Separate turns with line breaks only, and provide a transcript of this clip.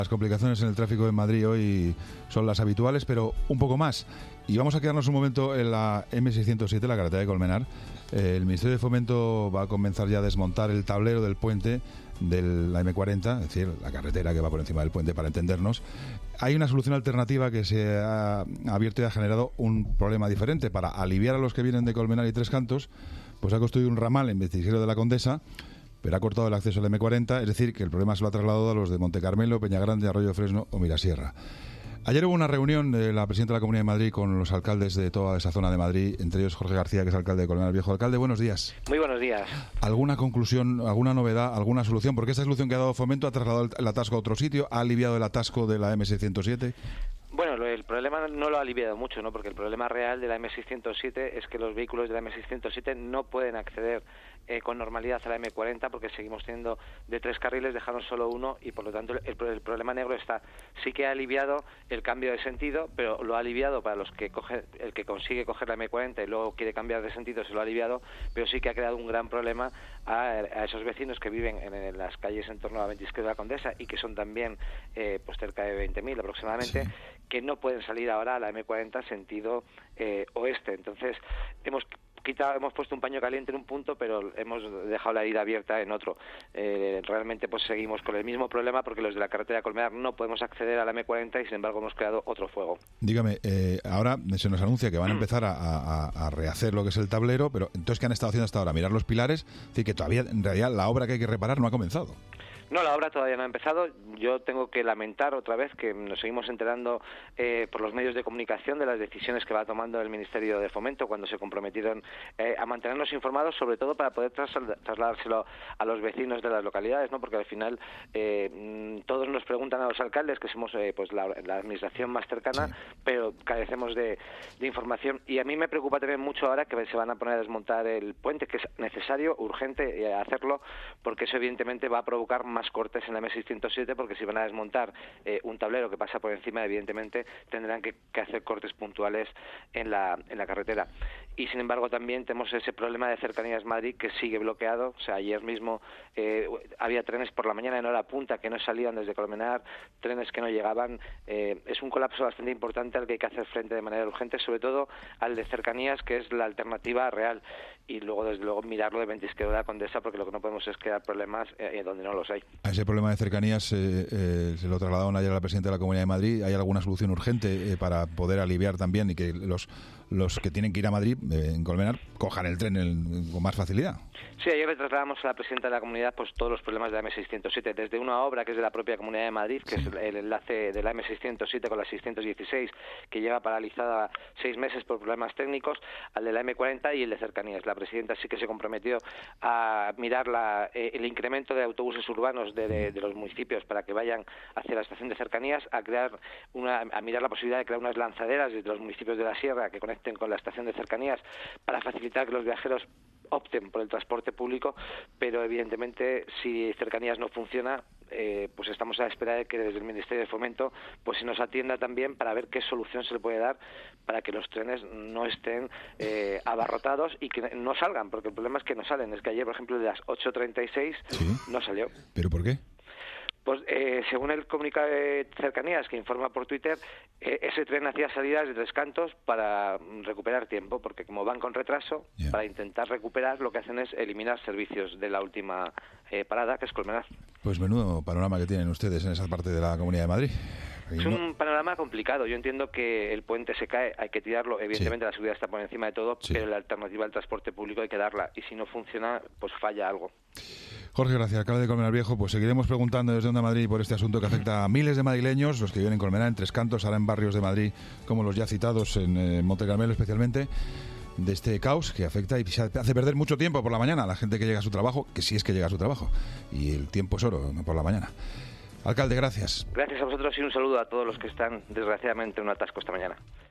Las complicaciones en el tráfico en Madrid hoy son las habituales, pero un poco más. Y vamos a quedarnos un momento en la M607, la carretera de Colmenar. El Ministerio de Fomento va a comenzar ya a desmontar el tablero del puente de la M40, es decir, la carretera que va por encima del puente, para entendernos. Hay una solución alternativa que se ha abierto y ha generado un problema diferente. Para aliviar a los que vienen de Colmenar y Tres Cantos, pues ha construido un ramal en Vestigero de la Condesa, pero ha cortado el acceso al M40, es decir, que el problema se lo ha trasladado a los de Montecarmelo, Peñagrande, Arroyo Fresno o Mirasierra. Ayer hubo una reunión de la presidenta de la Comunidad de Madrid con los alcaldes de toda esa zona de Madrid, entre ellos Jorge García, que es alcalde de Colmenar Viejo. Alcalde, buenos días.
Muy buenos días.
¿Alguna conclusión, alguna novedad, alguna solución? Porque esta solución que ha dado Fomento ha trasladado el atasco a otro sitio, ha aliviado el atasco de la M607.
Bueno, el problema no lo ha aliviado mucho, ¿no? Porque el problema real de la M607 es que los vehículos de la M607 no pueden acceder con normalidad a la M40 porque seguimos teniendo de 3 carriles, dejaron solo uno y por lo tanto el problema negro está. Sí que ha aliviado el cambio de sentido, pero lo ha aliviado para los que el que consigue coger la M40 y luego quiere cambiar de sentido, se lo ha aliviado, pero sí que ha creado un gran problema a esos vecinos que viven en las calles en torno a Ventisquero de la Condesa y que son también pues cerca de 20.000 aproximadamente, sí, que no pueden salir ahora a la M40 sentido oeste. Entonces hemos puesto un paño caliente en un punto, pero hemos dejado la herida abierta en otro. Realmente pues seguimos con el mismo problema porque los de la carretera de Colmenar no podemos acceder a la M40 y sin embargo hemos creado otro fuego.
Dígame, ahora se nos anuncia que van a empezar a rehacer lo que es el tablero, pero entonces ¿qué han estado haciendo hasta ahora? Mirar los pilares, es decir, que todavía en realidad la obra que hay que reparar no ha comenzado.
No, la obra todavía no ha empezado. Yo tengo que lamentar otra vez que nos seguimos enterando por los medios de comunicación de las decisiones que va tomando el Ministerio de Fomento cuando se comprometieron a mantenernos informados, sobre todo para poder trasladárselo a los vecinos de las localidades, ¿no? Porque al final todos nos preguntan a los alcaldes, que somos pues la administración más cercana, sí, pero carecemos de información. Y a mí me preocupa también mucho ahora que se van a poner a desmontar el puente, que es necesario, urgente hacerlo, porque eso evidentemente va a provocar más cortes en la M607, porque si van a desmontar un tablero que pasa por encima, evidentemente tendrán que hacer cortes puntuales en la carretera. Y sin embargo también tenemos ese problema de Cercanías Madrid que sigue bloqueado. O sea, ayer mismo había trenes por la mañana en hora punta que no salían desde Colmenar, trenes que no llegaban. Es un colapso bastante importante al que hay que hacer frente de manera urgente, sobre todo al de Cercanías, que es la alternativa real. Y luego, desde luego, mirarlo de Ventisquero de la Condesa, porque lo que no podemos es crear problemas donde no los hay.
A ese problema de cercanías se lo trasladaron ayer a la presidenta de la Comunidad de Madrid. ¿Hay alguna solución urgente para poder aliviar también y que los que tienen que ir a Madrid, en Colmenar, cojan el tren con más facilidad?
Sí, ayer le trasladamos a la presidenta de la Comunidad pues todos los problemas de la M607, desde una obra que es de la propia Comunidad de Madrid, que sí, es el enlace de la M607 con la 616, que lleva paralizada 6 meses por problemas técnicos, al de la M40 y el de Cercanías. La presidenta sí que se comprometió a mirar el incremento de autobuses urbanos de los municipios para que vayan hacia la estación de Cercanías, a mirar la posibilidad de crear unas lanzaderas desde los municipios de la Sierra que conecten con la estación de Cercanías para facilitar que los viajeros opten por el transporte público, pero evidentemente si Cercanías no funciona, pues estamos a la espera de que desde el Ministerio de Fomento pues se nos atienda también para ver qué solución se le puede dar para que los trenes no estén abarrotados y que no salgan, porque el problema es que no salen. Es que ayer, por ejemplo, de las 8:36 ¿sí? No salió.
¿Pero por qué?
Pues según el comunicado de Cercanías que informa por Twitter, ese tren hacía salidas de Tres Cantos para recuperar tiempo, porque como van con retraso, para intentar recuperar lo que hacen es eliminar servicios de la última parada, que es Colmenar.
Pues menudo panorama que tienen ustedes en esa parte de la Comunidad de Madrid.
Es un panorama complicado. Yo entiendo que el puente se cae, hay que tirarlo. Evidentemente sí, la seguridad está por encima de todo, sí, pero la alternativa al transporte público hay que darla. Y si no funciona, pues falla algo.
Jorge, gracias, alcalde de Colmenar Viejo. Pues seguiremos preguntando desde Onda Madrid por este asunto que afecta a miles de madrileños, los que viven en Colmenar, en Tres Cantos, ahora en barrios de Madrid, como los ya citados en Montecarmelo especialmente, de este caos que afecta y hace perder mucho tiempo por la mañana a la gente que llega a su trabajo, que sí es que llega a su trabajo. Y el tiempo es oro, no por la mañana. Alcalde, gracias.
Gracias a vosotros y un saludo a todos los que están, desgraciadamente, en un atasco esta mañana.